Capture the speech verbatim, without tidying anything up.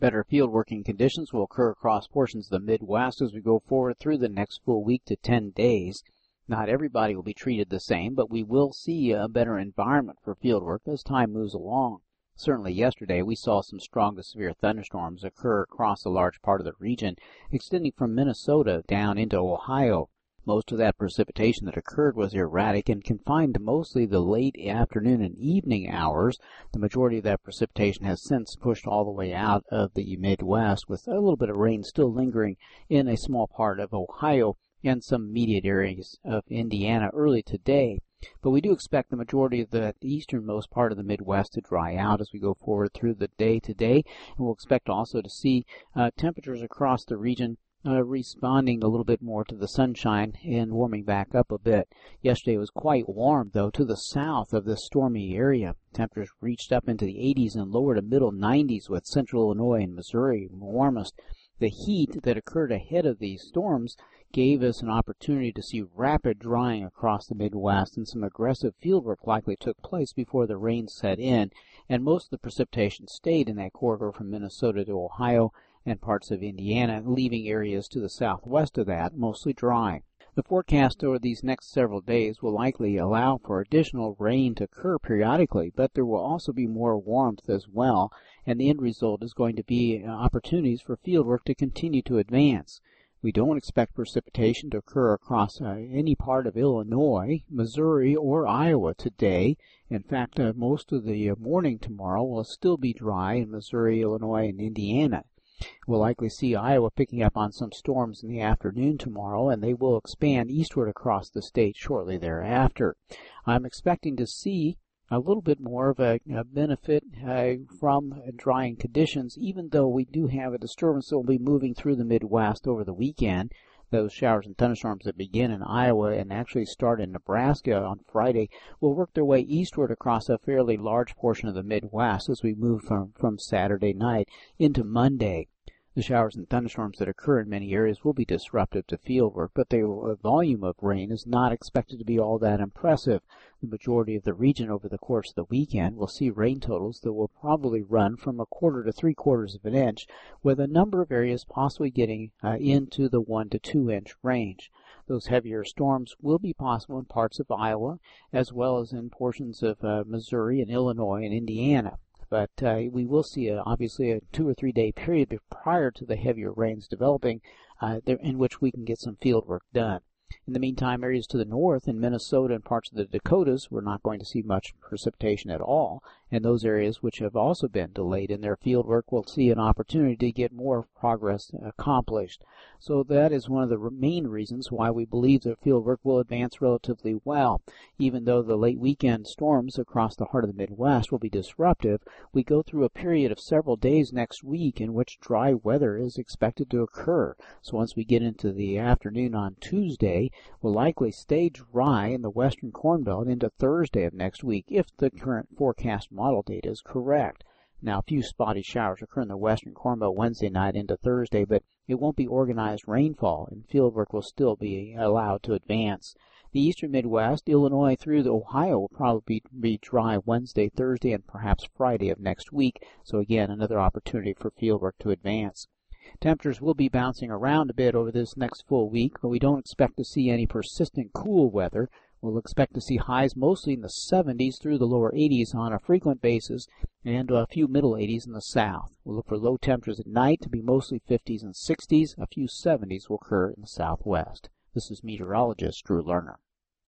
Better field working conditions will occur across portions of the Midwest as we go forward through the next full week to ten days. Not everybody will be treated the same, but we will see a better environment for field work as time moves along. Certainly yesterday we saw some strong to severe thunderstorms occur across a large part of the region, extending from Minnesota down into Ohio. Most of that precipitation that occurred was erratic and confined to mostly the late afternoon and evening hours. The majority of that precipitation has since pushed all the way out of the Midwest, with a little bit of rain still lingering in a small part of Ohio and some immediate areas of Indiana early today. But we do expect the majority of the easternmost part of the Midwest to dry out as we go forward through the day today. And we'll expect also to see uh, temperatures across the region Uh, responding a little bit more to the sunshine and warming back up a bit. Yesterday was quite warm, though, to the south of this stormy area. Temperatures reached up into the eighties and lower to middle nineties, with central Illinois and Missouri warmest. The heat that occurred ahead of these storms gave us an opportunity to see rapid drying across the Midwest, and some aggressive fieldwork likely took place before the rain set in, and most of the precipitation stayed in that corridor from Minnesota to Ohio and parts of Indiana, leaving areas to the southwest of that mostly dry. The forecast over these next several days will likely allow for additional rain to occur periodically, but there will also be more warmth as well, and the end result is going to be opportunities for fieldwork to continue to advance. We don't expect precipitation to occur across uh, any part of Illinois, Missouri, or Iowa today. In fact, uh, most of the uh, morning tomorrow will still be dry in Missouri, Illinois, and Indiana. We'll likely see Iowa picking up on some storms in the afternoon tomorrow, and they will expand eastward across the state shortly thereafter. I'm expecting to see a little bit more of a, a benefit uh, from drying conditions, even though we do have a disturbance that will be moving through the Midwest over the weekend. Those showers and thunderstorms that begin in Iowa and actually start in Nebraska on Friday will work their way eastward across a fairly large portion of the Midwest as we move from, from Saturday night into Monday. The showers and thunderstorms that occur in many areas will be disruptive to fieldwork, but the volume of rain is not expected to be all that impressive. The majority of the region over the course of the weekend will see rain totals that will probably run from a quarter to three quarters of an inch, with a number of areas possibly getting uh, into the one to two inch range. Those heavier storms will be possible in parts of Iowa, as well as in portions of uh, Missouri and Illinois and Indiana. But uh, we will see, a, obviously, a two or three day period prior to the heavier rains developing uh, there, in which we can get some field work done. In the meantime, areas to the north in Minnesota and parts of the Dakotas, we're not going to see much precipitation at all, and those areas which have also been delayed in their field work will see an opportunity to get more progress accomplished. So that is one of the main reasons why we believe that field work will advance relatively well. Even though the late weekend storms across the heart of the Midwest will be disruptive, we go through a period of several days next week in which dry weather is expected to occur. So once we get into the afternoon on Tuesday, will likely stay dry in the western Corn Belt into Thursday of next week if the current forecast model data is correct. Now, a few spotty showers occur in the western Corn Belt Wednesday night into Thursday, but it won't be organized rainfall, and fieldwork will still be allowed to advance. The eastern Midwest, Illinois through Ohio, will probably be, be dry Wednesday, Thursday, and perhaps Friday of next week, so again, another opportunity for fieldwork to advance. Temperatures will be bouncing around a bit over this next full week, but we don't expect to see any persistent cool weather. We'll expect to see highs mostly in the seventies through the lower eighties on a frequent basis, and a few middle eighties in the south. We'll look for low temperatures at night to be mostly fifties and sixties. A few seventies will occur in the southwest. This is meteorologist Drew Lerner.